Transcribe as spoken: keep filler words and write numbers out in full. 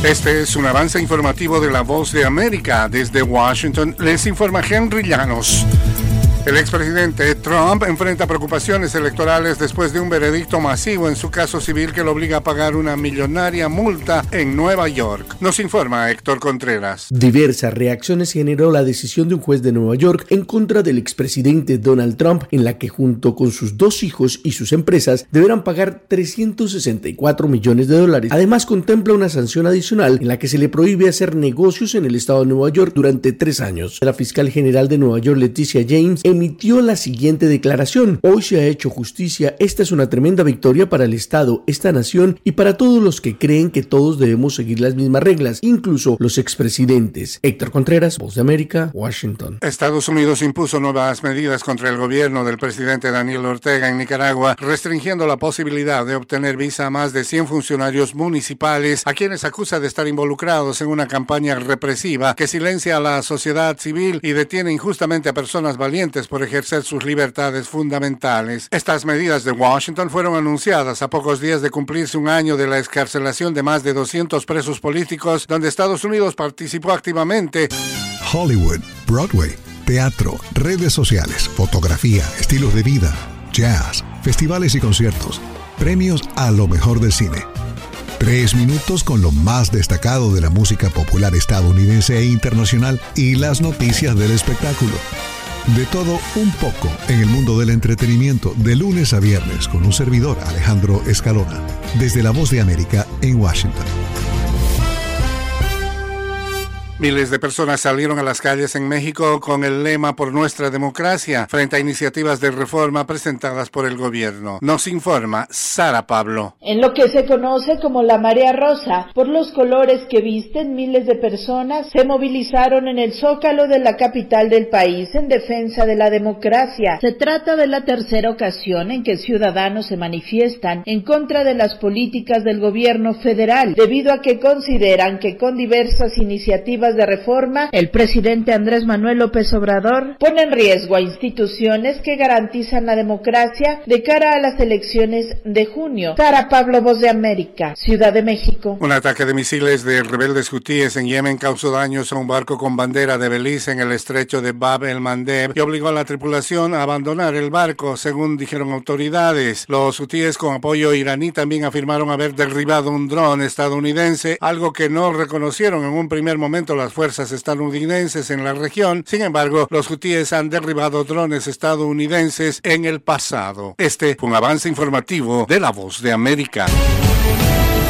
Este es un avance informativo de La Voz de América. Desde Washington les informa Henry Llanos. El expresidente Trump enfrenta preocupaciones electorales después de un veredicto masivo en su caso civil que lo obliga a pagar una millonaria multa en Nueva York. Nos informa Héctor Contreras. Diversas reacciones generó la decisión de un juez de Nueva York en contra del expresidente Donald Trump, en la que junto con sus dos hijos y sus empresas deberán pagar trescientos sesenta y cuatro millones de dólares. Además, contempla una sanción adicional en la que se le prohíbe hacer negocios en el estado de Nueva York durante tres años. La fiscal general de Nueva York, Leticia James, emitió la siguiente declaración: hoy se ha hecho justicia, esta es una tremenda victoria para el Estado, esta nación y para todos los que creen que todos debemos seguir las mismas reglas, incluso los expresidentes. Héctor Contreras, Voz de América, Washington. Estados Unidos impuso nuevas medidas contra el gobierno del presidente Daniel Ortega en Nicaragua, restringiendo la posibilidad de obtener visa a más de cien funcionarios municipales, a quienes acusa de estar involucrados en una campaña represiva que silencia a la sociedad civil y detiene injustamente a personas valientes por ejercer sus libertades fundamentales. Estas medidas de Washington fueron anunciadas a pocos días de cumplirse un año de la excarcelación de más de doscientos presos políticos, donde Estados Unidos participó activamente. Hollywood, Broadway, teatro, redes sociales, fotografía, estilos de vida, jazz, festivales y conciertos, premios a lo mejor del cine. Tres minutos con lo más destacado de la música popular estadounidense e internacional y las noticias del espectáculo. De todo un poco en el mundo del entretenimiento, de lunes a viernes, con un servidor, Alejandro Escalona, desde La Voz de América en Washington. Miles de personas salieron a las calles en México con el lema "Por nuestra democracia", frente a iniciativas de reforma presentadas por el gobierno. Nos informa Sara Pablo. En lo que se conoce como la Marea Rosa, por los colores que visten, miles de personas se movilizaron en el Zócalo de la capital del país en defensa de la democracia. Se trata de la tercera ocasión en que ciudadanos se manifiestan en contra de las políticas del gobierno federal, debido a que consideran que con diversas iniciativas de reforma, el presidente Andrés Manuel López Obrador pone en riesgo a instituciones que garantizan la democracia de cara a las elecciones de junio. Sara Pablo, Voz de América, Ciudad de México. Un ataque de misiles de rebeldes hutíes en Yemen causó daños a un barco con bandera de Belice en el estrecho de Bab el-Mandeb y obligó a la tripulación a abandonar el barco, según dijeron autoridades. Los hutíes, con apoyo iraní, también afirmaron haber derribado un dron estadounidense, algo que no reconocieron en un primer momento las fuerzas estadounidenses en la región. Sin embargo, los hutíes han derribado drones estadounidenses en el pasado. Este fue un avance informativo de La Voz de América.